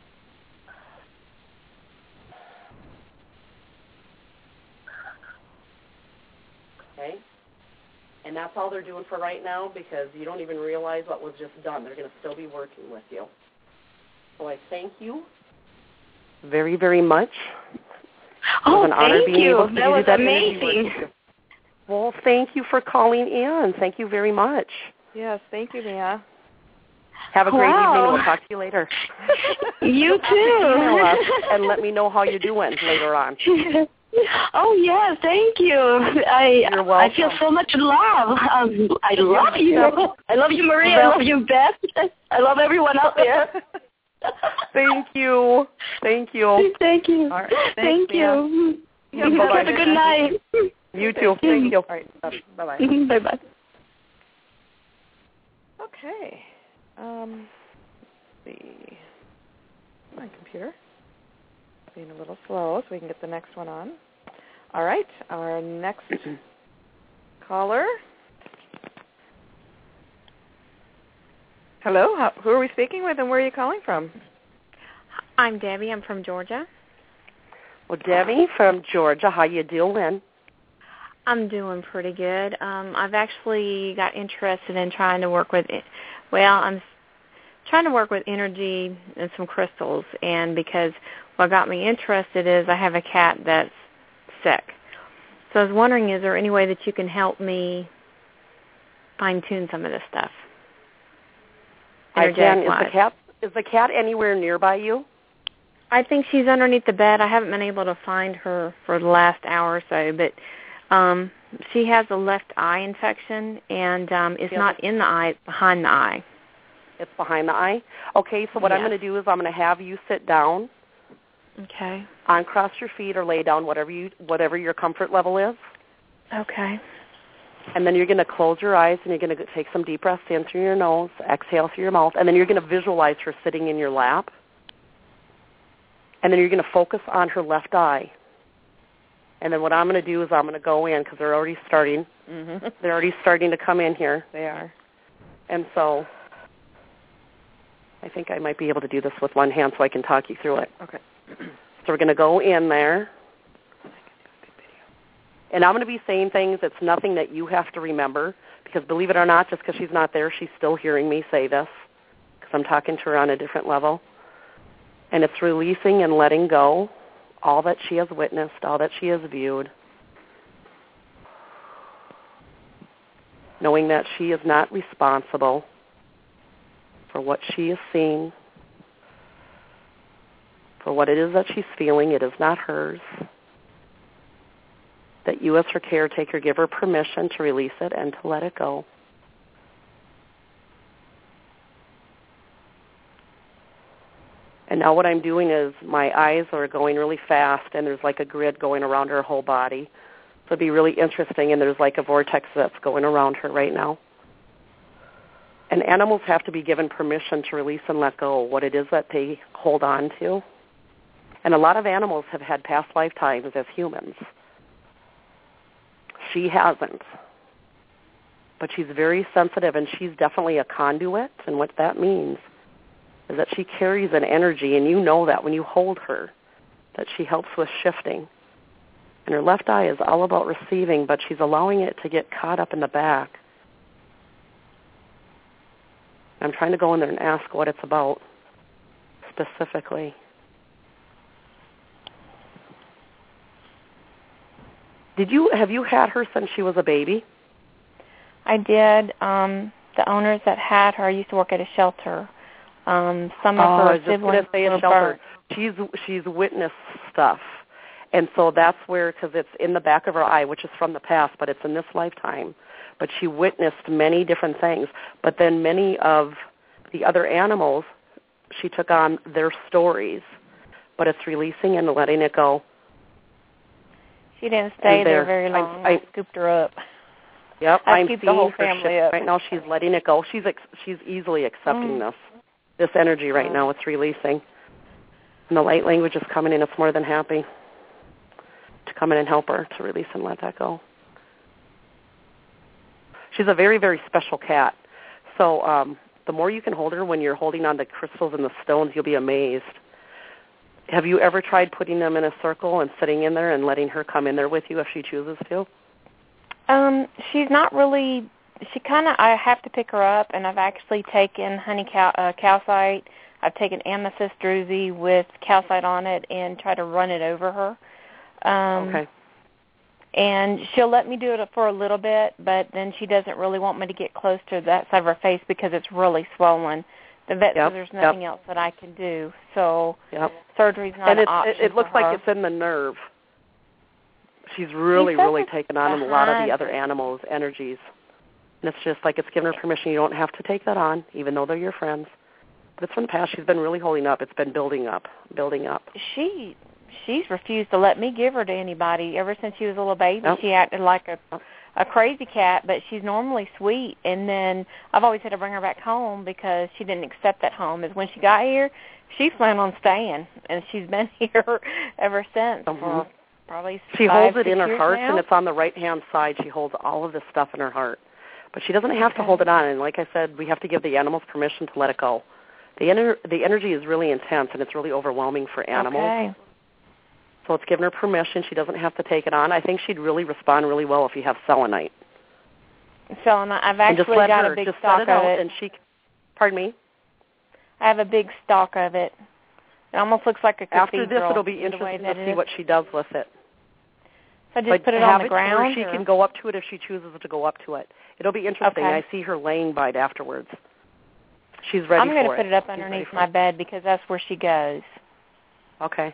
Okay? And that's all they're doing for right now, because you don't even realize what was just done. They're going to still be working with you. So I thank you very, very much. Oh, an honor thank being you. able to That do was that amazing. Well, thank you for calling in. Thank you very much. Yes, thank you, Mia. Have a great Wow. evening. We'll talk to you later. You You'll have to email us too. and let me know how you're doing later on. Oh yes, thank you. I You're welcome. I feel so much love. Um, I love you. I love you, Marie. I love you, Beth. I love everyone out there. Thank you. Thank you. Thank you. All right. Thank Thanks, Mia. you. Yeah, You bye-bye. have a good night. You too. Thank you. All right. Uh, bye-bye. Bye bye. Okay. Um, let's see. My computer being a little slow, so we can get the next one on. All right. Our next caller. Hello. How, who are we speaking with, and where are you calling from? I'm Debbie. I'm from Georgia. Well, Debbie from Georgia, how you doing? I'm doing pretty good. Um, I've actually got interested in trying to work with, well, I'm trying to work with energy and some crystals, and because what got me interested is I have a cat that's sick. So I was wondering, is there any way that you can help me fine-tune some of this stuff? I can. Is the Energetic-wise. cat is the cat anywhere nearby you? I think she's underneath the bed. I haven't been able to find her for the last hour or so, but um, she has a left eye infection, and um, it's Yeah. not in the eye, it's behind the eye. It's behind the eye? Okay, so what I'm Yes. going to do is I'm going to have you sit down, Okay. uncross your feet or lay down, whatever you whatever your comfort level is. Okay. And then you're going to close your eyes and you're going to take some deep breaths in through your nose, exhale through your mouth, and then you're going to visualize her sitting in your lap. And then you're going to focus on her left eye. And then what I'm going to do is I'm going to go in because they're already starting. Mm-hmm. They're already starting to come in here. They are. And so I think I might be able to do this with one hand so I can talk you through it. Okay. So we're going to go in there. And I'm going to be saying things. It's nothing that you have to remember because believe it or not, just because she's not there, she's still hearing me say this because I'm talking to her on a different level. And it's releasing and letting go all that she has witnessed, all that she has viewed, knowing that she is not responsible for what she is seeing, for what it is that she's feeling. It is not hers. That you as her caretaker give her permission to release it and to let it go. And now what I'm doing is my eyes are going really fast, and there's like a grid going around her whole body. So it'd be really interesting, and there's like a vortex that's going around her right now. And animals have to be given permission to release and let go what it is that they hold on to. And a lot of animals have had past lifetimes as humans. She hasn't. But she's very sensitive, and she's definitely a conduit, and what that means is that she carries an energy, and you know that when you hold her, that she helps with shifting. And her left eye is all about receiving, but she's allowing it to get caught up in the back. I'm trying to go in there and ask what it's about specifically. Did you have you had her since she was a baby? I did. Um, the owners that had her used to work at a shelter. Um, some of oh, her I was just siblings going to say were a shelter. burnt. She's she's witnessed stuff, and so that's where, because it's in the back of her eye, which is from the past, but it's in this lifetime. But she witnessed many different things. But then many of the other animals, she took on their stories, but it's releasing and letting it go. She didn't stay And there, there, very I- long. I- I, scooped her up. Yep, I I'm keep the seeing whole her family shift up. right now. She's letting it go. She's ex- she's easily accepting Mm. this. This energy right now, it's releasing. And the light language is coming in. It's more than happy to come in and help her to release and let that go. She's a very, very special cat. So um, the more you can hold her when you're holding on the crystals and the stones, you'll be amazed. Have you ever tried putting them in a circle and sitting in there and letting her come in there with you if she chooses to? Um, she's not really. She kind of. I have to pick her up, and I've actually taken honey cal, uh, calcite. I've taken amethyst druzy with calcite on it and try to run it over her. Um, Okay. And she'll let me do it for a little bit, but then she doesn't really want me to get close to that side of her face because it's really swollen. The vet Yep, says there's nothing yep. else that I can do, so Yep. surgery's not And an it's, option it, it looks for like her. it's in the nerve. she's really, She says really it's taken on a lot of the other behind. animals' energies. And it's just like it's given her permission. You don't have to take that on, even though they're your friends. But it's from the past. She's been really holding up. It's been building up, building up. She she's refused to let me give her to anybody ever since she was a little baby. Yep. She acted like a a crazy cat, but she's normally sweet. And then I've always had to bring her back home because she didn't accept that home. As when she got here, she planned on staying, and she's been here ever since Mm-hmm. for probably She five, holds it six in her years heart, now. and it's on the right-hand side. She holds all of this stuff in her heart. But she doesn't have okay. to hold it on. And like I said, we have to give the animals permission to let it go. The, ener- the energy is really intense, and it's really overwhelming for animals. Okay. So it's given her permission. She doesn't have to take it on. I think she'd really respond really well if you have selenite. Selenite, I've and actually just let got her, a big just stock let it of out, it. And she, pardon me? I have a big stock of it. It almost looks like a cathedral. After this, it'll be interesting to see what she does with it. So I just but put it have on the it ground? Where she or? can go up to it if she chooses to go up to it. It'll be interesting. Okay. I see her laying by it afterwards. She's ready I'm for it. I'm going to put it up underneath my bed because that's where she goes. Okay.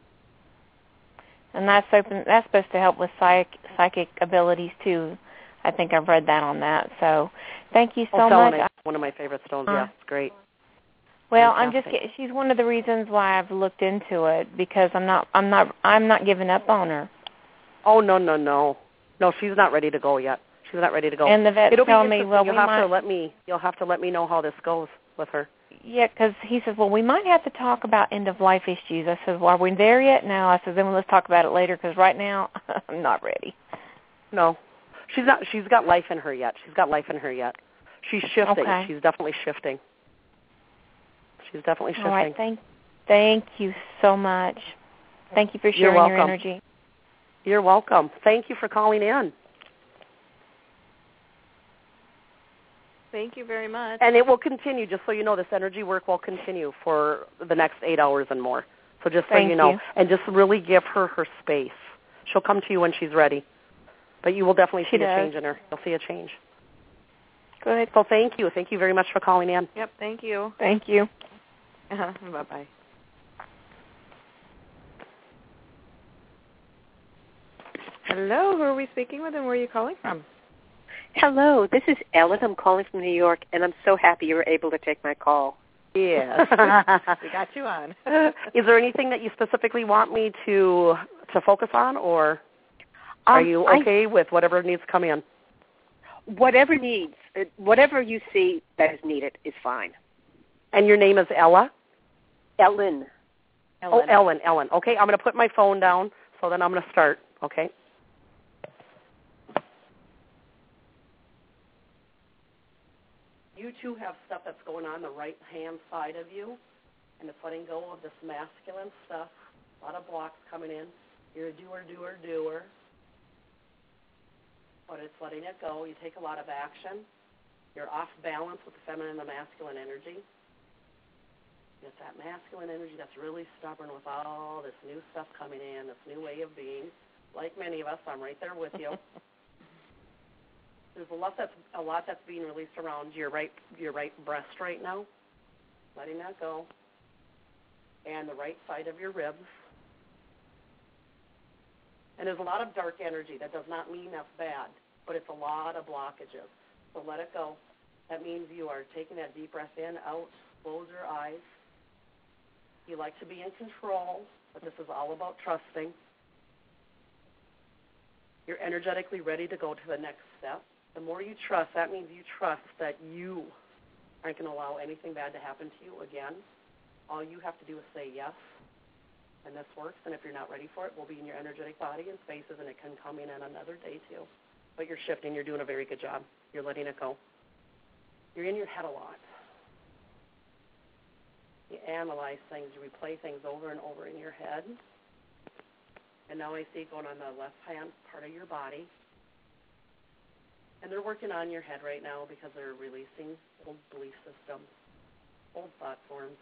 And that's open. That's supposed to help with psych, psychic abilities too. I think I've read that on that. So, thank you so oh, much. Selenite's one of my favorite stones. Uh, yeah, it's great. Well, Fantastic. I'm just. She's one of the reasons why I've looked into it because I'm not. I'm not. I'm not giving up on her. Oh no no no, no! She's not ready to go yet. She's not ready to go. And the vet's It'll telling be me, well, you'll we have might. to let me. You'll have to let me know how this goes with her. Yeah, because he says, well, we might have to talk about end-of-life issues. I said, well, are we there yet? No. I said, then let's talk about it later because right now I'm not ready. No, she's not. She's got life in her yet. She's got life in her yet. She's shifting. Okay. She's definitely shifting. She's definitely shifting. All right. Thank, thank you so much. Thank you for You're sharing your welcome. energy. You're welcome. Thank you for calling in. Thank you very much. And it will continue, just so you know, this energy work will continue for the next eight hours and more. So just so Thank you know. you. And just really give her her space. She'll come to you when she's ready. But you will definitely She see does. a change in her. You'll see a change. Good. So thank you. Thank you very much for calling in. Yep, thank you. Thank you. Uh-huh. Bye-bye. Hello, who are we speaking with and where are you calling from? Hello, this is Ellen. I'm calling from New York, and I'm so happy you were able to take my call. Yes. We got you on. Is there anything that you specifically want me to to focus on, or are Um, you I- okay with whatever needs to come in? Whatever needs, uh, whatever you see that is needed is fine. And your name is Ella? Ellen. Oh, Ellen, Ellen. Okay, I'm going to put my phone down, so then I'm going to start, okay? You two have stuff that's going on the right-hand side of you, and it's letting go of this masculine stuff. A lot of blocks coming in. You're a doer, doer, doer. But it's letting it go. You take a lot of action. You're off balance with the feminine and the masculine energy. It's that masculine energy that's really stubborn with all this new stuff coming in, this new way of being. Like many of us, I'm right there with you. There's a lot that's a lot that's being released around your right your right breast right now. Letting that go. And the right side of your ribs. And there's a lot of dark energy. That does not mean that's bad, but it's a lot of blockages. So let it go. That means you are taking that deep breath in, out, close your eyes. You like to be in control, but this is all about trusting. You're energetically ready to go to the next step. The more you trust, that means you trust that you aren't going to allow anything bad to happen to you again. All you have to do is say yes, and this works. And if you're not ready for it, we'll be in your energetic body and spaces, and it can come in on another day too. But you're shifting. You're doing a very good job. You're letting it go. You're in your head a lot. You analyze things. You replay things over and over in your head. And now I see it going on the left-hand part of your body. And they're working on your head right now because they're releasing old belief systems, old thought forms.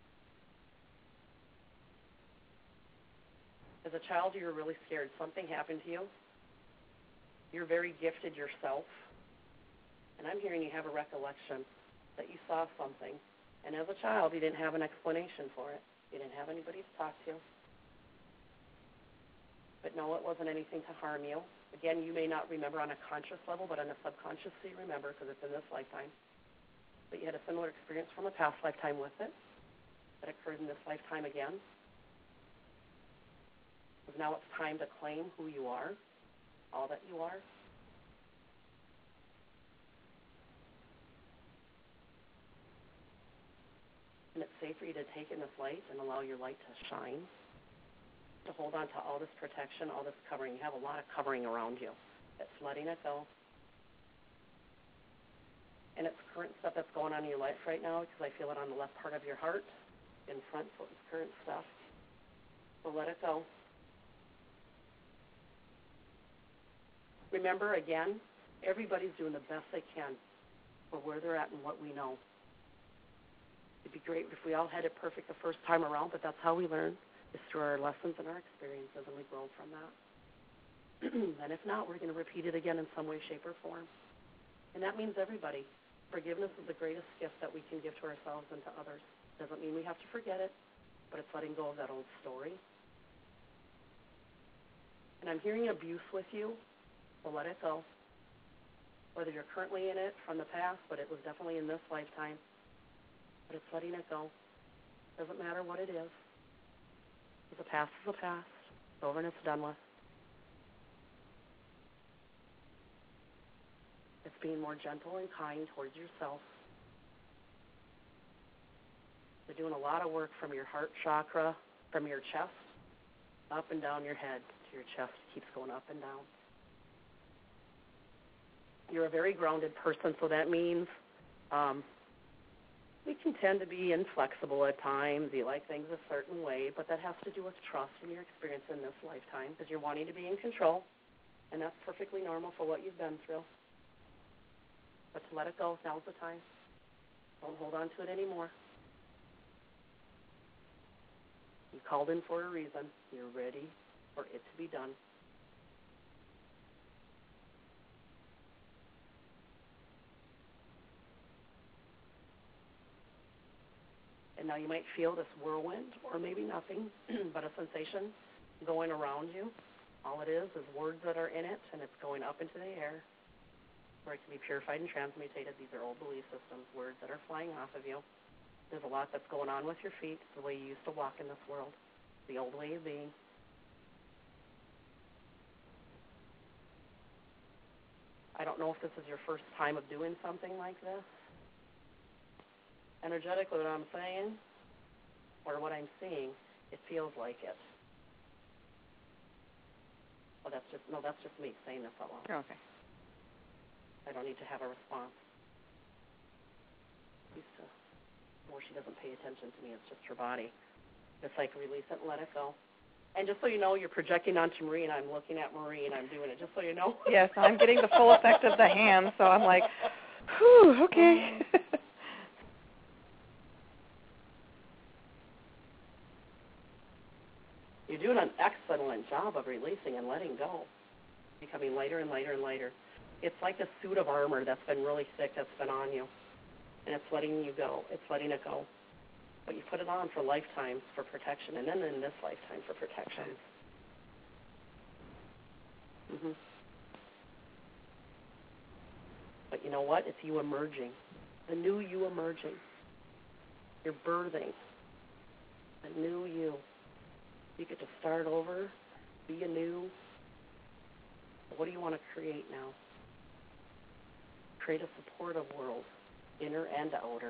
As a child, you were really scared. Something happened to you. You're very gifted yourself. And I'm hearing you have a recollection that you saw something. And as a child, you didn't have an explanation for it. You didn't have anybody to talk to. But it. No, it wasn't anything to harm you. Again, you may not remember on a conscious level, but on a subconscious, so you remember because it's in this lifetime. But you had a similar experience from a past lifetime with it that occurred in this lifetime again. Because now it's time to claim who you are, all that you are. And it's safe for you to take in this light and allow your light to shine, to hold on to all this protection, all this covering. You have a lot of covering around you. It's letting it go. And it's current stuff that's going on in your life right now, because I feel it on the left part of your heart, in front, so it's current stuff. So let it go. Remember, again, everybody's doing the best they can for where they're at and what we know. It'd be great if we all had it perfect the first time around, but that's how we learn, is through our lessons and our experiences, and we grow from that. And if not, we're going to repeat it again in some way, shape, or form. And that means everybody. Forgiveness is the greatest gift that we can give to ourselves and to others. Doesn't mean we have to forget it, but it's letting go of that old story. And I'm hearing abuse with you, so let it go. Whether you're currently in it from the past, but it was definitely in this lifetime. But it's letting it go. Doesn't matter what it is. The past is the past. It's over and it's done with. It's being more gentle and kind towards yourself. You're doing a lot of work from your heart chakra, from your chest, up and down your head to your chest. It keeps going up and down. You're a very grounded person, so that means um, we can tend to be inflexible at times. You like things a certain way, but that has to do with trust and your experience in this lifetime, because you're wanting to be in control, and that's perfectly normal for what you've been through. But to let it go, now's the time. Don't hold on to it anymore. You called in for a reason. You're ready for it to be done. And now you might feel this whirlwind, or maybe nothing, but a sensation going around you. All it is is words that are in it, and it's going up into the air, where it can be purified and transmutated. These are old belief systems, words that are flying off of you. There's a lot that's going on with your feet, the way you used to walk in this world, the old way of being. I don't know if this is your first time of doing something like this. Energetically, what I'm saying, or what I'm seeing, it feels like it. Well, that's just, no, that's just me saying this out loud. Okay. I don't need to have a response. Used to, or she doesn't pay attention to me. It's just her body. Just like release it and let it go. And just so you know, you're projecting onto Marie, and I'm looking at Marie, and I'm doing it, just so you know. Yes, I'm getting the full effect of the hand, so I'm like, whew, okay. You're doing an excellent job of releasing and letting go, becoming lighter and lighter and lighter. It's like a suit of armor that's been really thick that's been on you, and it's letting you go. It's letting it go. But you put it on for lifetimes for protection, and then in this lifetime for protection. Mm-hmm. But you know what? It's you emerging, the new you emerging. You're birthing a new you. You get to start over, be anew. What do you want to create now? Create a supportive world, inner and outer.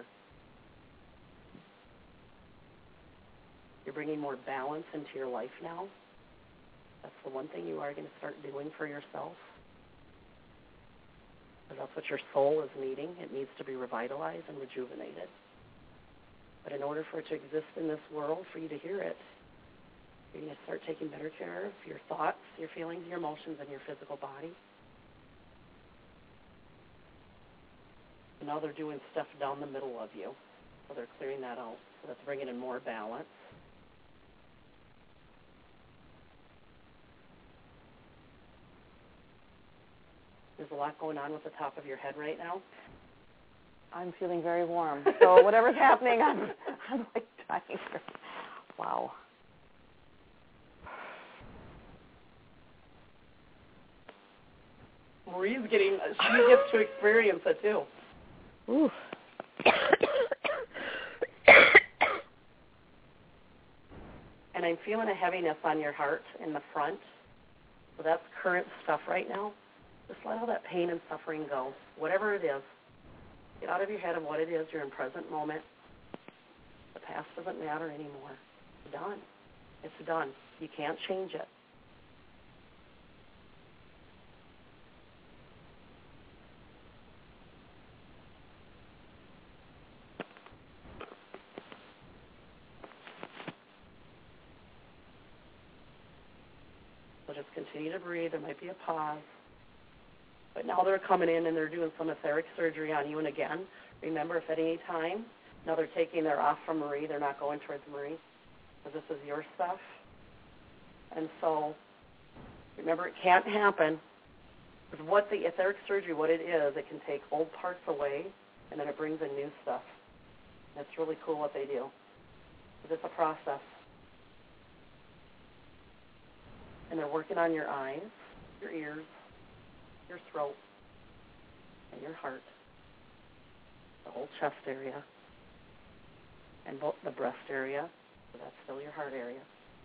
You're bringing more balance into your life now. That's the one thing you are going to start doing for yourself. Because that's what your soul is needing. It needs to be revitalized and rejuvenated. But in order for it to exist in this world, for you to hear it, you're going to start taking better care of your thoughts, your feelings, your emotions, and your physical body. And now they're doing stuff down the middle of you. So they're clearing that out. So that's bringing in more balance. There's a lot going on with the top of your head right now. I'm feeling very warm. So whatever's happening, I'm, I'm like dying. Wow. Marie's getting, she gets to experience it too. Ooh. And I'm feeling a heaviness on your heart in the front. So that's current stuff right now. Just let all that pain and suffering go, whatever it is. Get out of your head of what it is. You're in present moment. The past doesn't matter anymore. It's done. It's done. You can't change it. So just continue to breathe. There might be a pause. But now they're coming in and they're doing some etheric surgery on you. And again, remember, if at any time, now they're taking their off from Marie, they're not going towards Marie, because this is your stuff. And so, remember, it can't happen. Because what the etheric surgery, what it is, it can take old parts away, and then it brings in new stuff. And it's really cool what they do. It's a process. And they're working on your eyes, your ears, your throat, and your heart, the whole chest area, and both the breast area, so that's still your heart area.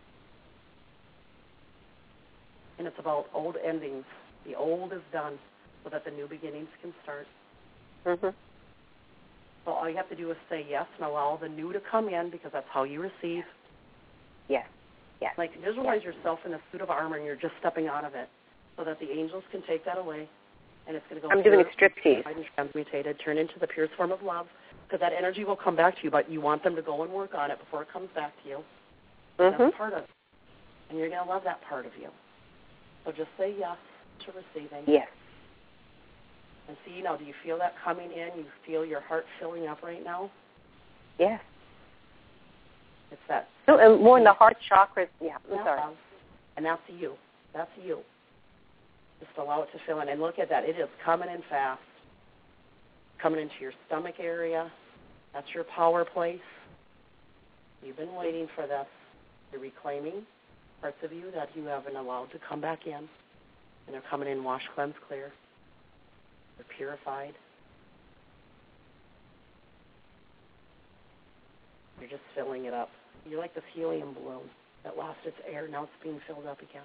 And it's about old endings. The old is done so that the new beginnings can start. Mm-hmm. So all you have to do is say yes and allow the new to come in, because that's how you receive. Yes. Yes. Like visualize yourself in a suit of armor and you're just stepping out of it, so that the angels can take that away, and it's going to go. I'm doing a striptease. And transmutated, turn into the purest form of love, because that energy will come back to you, but you want them to go and work on it before it comes back to you. Mm-hmm. That's part of it, and you're going to love that part of you. So just say yes to receiving. Yes. And see, now, do you feel that coming in? You feel your heart filling up right now? Yes. It's that. No, and more in the heart chakras. Yeah, I'm Yeah, sorry. And that's you. That's you. Just allow it to fill in. And look at that. It is coming in fast. Coming into your stomach area. That's your power place. You've been waiting for this. You're reclaiming parts of you that you haven't allowed to come back in. And they're coming in wash, cleanse, clear. They're purified. You're just filling it up. You're like this helium balloon that lost its air. Now it's being filled up again.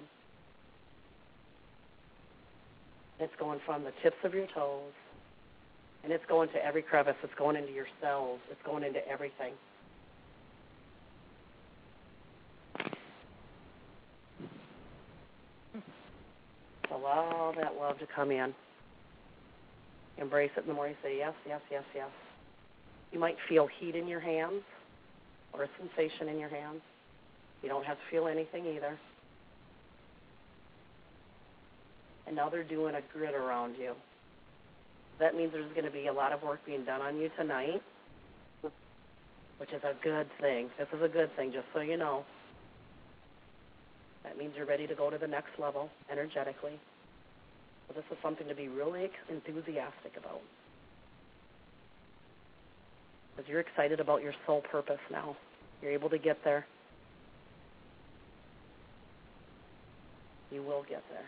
It's going from the tips of your toes, and it's going to every crevice. It's going into your cells. It's going into everything. So allow that love to come in. Embrace it. And the more you say yes, yes, yes, yes. You might feel heat in your hands or a sensation in your hands. You don't have to feel anything either. And now they're doing a grid around you. That means there's going to be a lot of work being done on you tonight, which is a good thing. This is a good thing, just so you know. That means you're ready to go to the next level energetically. So this is something to be really enthusiastic about, because you're excited about your soul purpose now. You're able to get there. You will get there.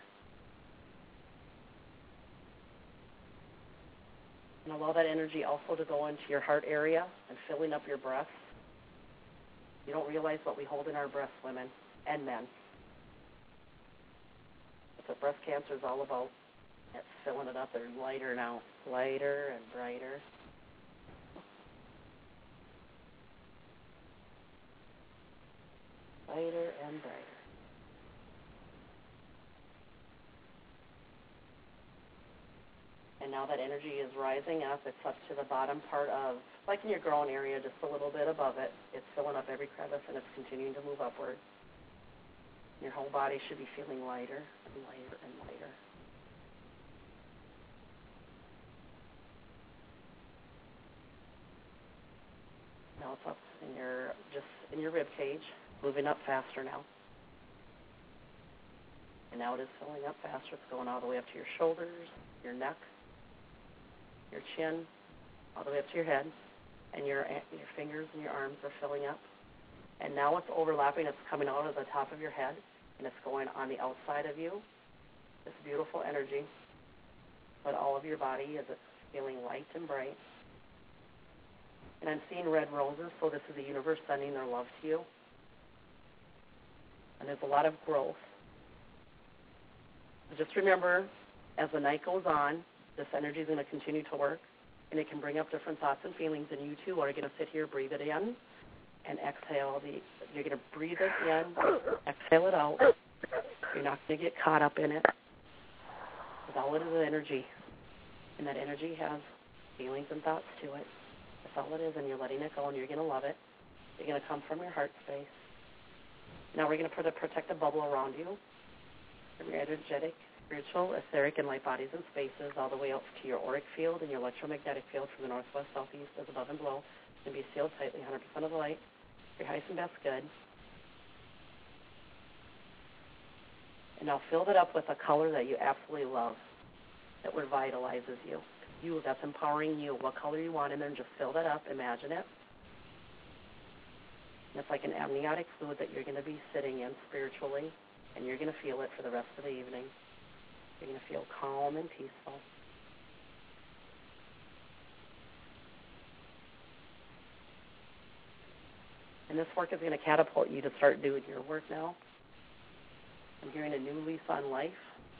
And allow that energy also to go into your heart area and filling up your breasts. You don't realize what we hold in our breasts, women and men. That's what breast cancer is all about. It's filling it up. They're lighter now, lighter and brighter. Lighter and brighter. And now that energy is rising up. It's up to the bottom part of, like in your groin area, just a little bit above it. It's filling up every crevice, and it's continuing to move upward. Your whole body should be feeling lighter and lighter and lighter. Now it's up in your, just in your rib cage, moving up faster now. And now it is filling up faster. It's going all the way up to your shoulders, your neck, your chin, all the way up to your head, and your your fingers and your arms are filling up. And now it's overlapping. It's coming out of the top of your head, and it's going on the outside of you. This beautiful energy. flood all of your body as it's feeling light and bright. And I'm seeing red roses, so this is the universe sending their love to you. And there's a lot of growth. Just remember, as the night goes on, this energy is going to continue to work, and it can bring up different thoughts and feelings, and you too are going to sit here, breathe it in, and exhale. The, you're going to breathe it in, exhale it out. You're not going to get caught up in it. Because all it is is energy, and that energy has feelings and thoughts to it. That's all it is, and you're letting it go, and you're going to love it. You're going to come from your heart space. Now we're going to put a protective bubble around you from your energetic, spiritual, etheric, and light bodies and spaces all the way up to your auric field and your electromagnetic field from the northwest, southeast, as above and below. It's going to be sealed tightly, one hundred percent of the light. Your highest and best good. And now fill that up with a color that you absolutely love, that revitalizes you. You, that's empowering you. What color you want, and then just fill that up. Imagine it. And it's like an amniotic fluid that you're going to be sitting in spiritually, and you're going to feel it for the rest of the evening. You're going to feel calm and peaceful. And this work is going to catapult you to start doing your work now. I'm hearing a new lease on life.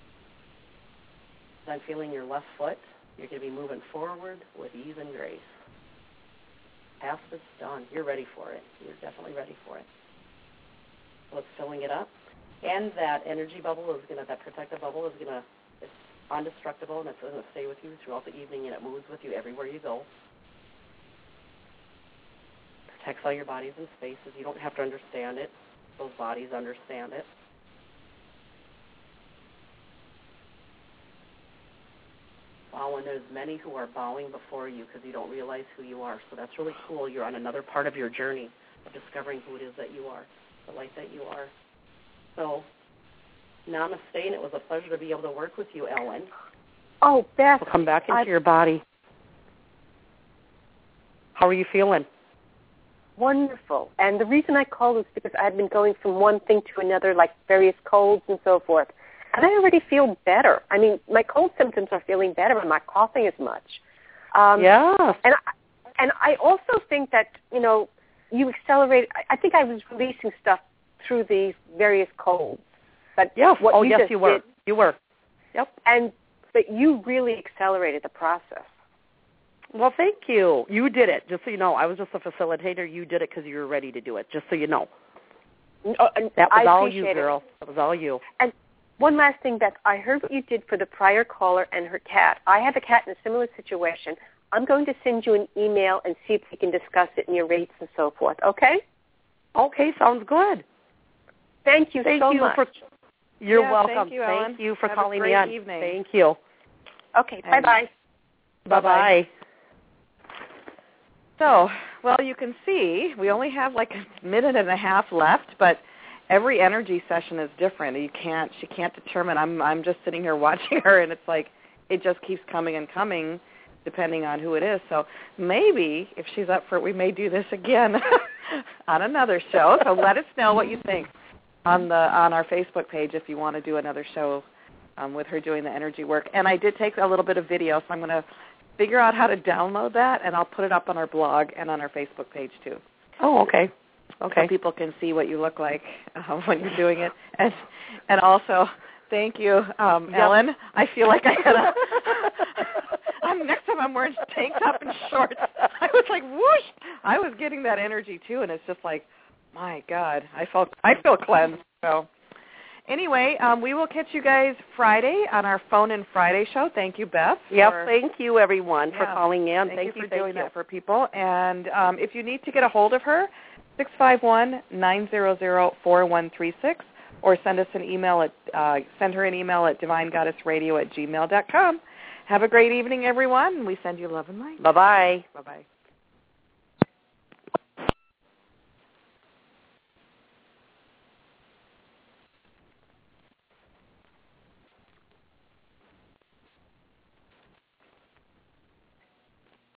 I'm feeling your left foot. You're going to be moving forward with ease and grace. Past is done. You're ready for it. You're definitely ready for it. So it's filling it up. And that energy bubble is going to, that protective bubble is going to, it's undestructible, and it's going to stay with you throughout the evening, and it moves with you everywhere you go. Protects all your bodies and spaces. You don't have to understand it. Those bodies understand it. Wow, and there's many who are bowing before you because you don't realize who you are. So that's really cool. You're on another part of your journey of discovering who it is that you are, the light that you are. So, namaste, and it was a pleasure to be able to work with you, Ellen. Oh, Beth. So come back into I, your body. How are you feeling? Wonderful. And the reason I called is because I've been going from one thing to another, like various colds and so forth. And I already feel better. I mean, my cold symptoms are feeling better. I'm not coughing as much. Um, yeah. And I, and I also think that, you know, you accelerate. I, I think I was releasing stuff through the various colds. But yes. what Oh, you yes, just you were. Did, you were. Yep. And but you really accelerated the process. Well, thank you. You did it, just so you know. I was just a facilitator. You did it because you were ready to do it, just so you know. Uh, that was I all you, it. girl. That was all you. And one last thing, Beth, I heard what you did for the prior caller and her cat. I have a cat in a similar situation. I'm going to send you an email and see if we can discuss it in your rates and so forth, okay? Okay, sounds good. Thank you thank so you much. For, you're yeah, welcome. Thank you, Ellen. Thank you for Have calling a great me on. Evening. Thank you. Okay, and bye-bye. Bye-bye. So, well, you can see we only have like a minute and a half left, but every energy session is different. You can't, she can't determine. I'm, I'm just sitting here watching her, and it's like it just keeps coming and coming, depending on who it is. So maybe if she's up for it, we may do this again on another show. So let us know what you think on the on our Facebook page if you want to do another show um, with her doing the energy work. And I did take a little bit of video, so I'm going to figure out how to download that, and I'll put it up on our blog and on our Facebook page too. Oh, okay. Okay. So people can see what you look like uh, when you're doing it. And and also, thank you, um, yep. Ellen. I feel like I had a... I'm, next time I'm wearing tank top and shorts. I was like, whoosh! I was getting that energy too, and it's just like, my God, I felt I feel cleansed. So anyway, um, we will catch you guys Friday on our Phone In Friday show. Thank you, Beth. Yep, for, thank you, everyone, yeah, for calling in. Thank, thank you you for doing you. that for people. And um, if you need to get a hold of her, six five one, nine zero zero, four one three six, or send us an email at uh, send her an email at divine goddess radio at gmail dot com. Have a great evening, everyone. We send you love and light. Bye-bye. Bye-bye.